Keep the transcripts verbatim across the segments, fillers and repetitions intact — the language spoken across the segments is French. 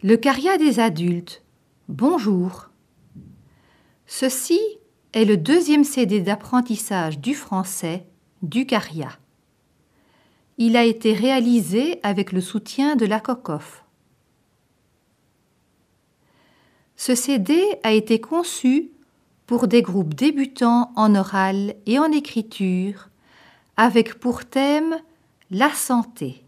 Le Caria des adultes. Bonjour. Ceci est le deuxième C D d'apprentissage du français du Caria. Il a été réalisé avec le soutien de la COCOF. Ce C D a été conçu pour des groupes débutants en oral et en écriture, avec pour thème la santé.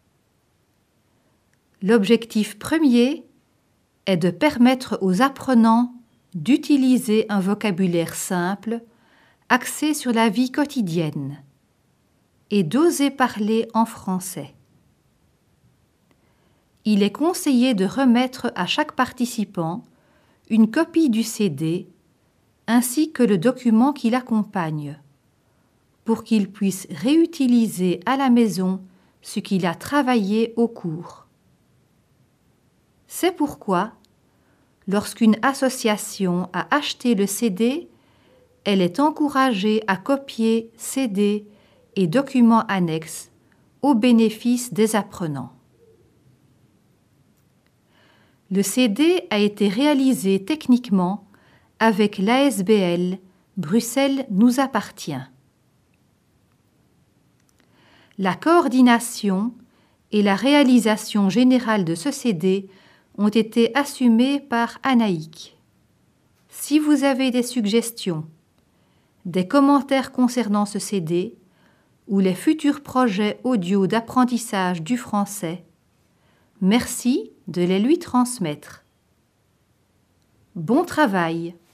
L'objectif premier est de permettre aux apprenants d'utiliser un vocabulaire simple, axé sur la vie quotidienne, et d'oser parler en français. Il est conseillé de remettre à chaque participant une copie du C D ainsi que le document qui l'accompagne, pour qu'il puisse réutiliser à la maison ce qu'il a travaillé au cours. C'est pourquoi, lorsqu'une association a acheté le C D, elle est encouragée à copier C D et documents annexes au bénéfice des apprenants. Le C D a été réalisé techniquement avec l'A S B L Bruxelles nous appartient. La coordination et la réalisation générale de ce C D ont été assumées par Anaïk. Si vous avez des suggestions, des commentaires concernant ce C D ou les futurs projets audio d'apprentissage du français, merci de les lui transmettre. Bon travail!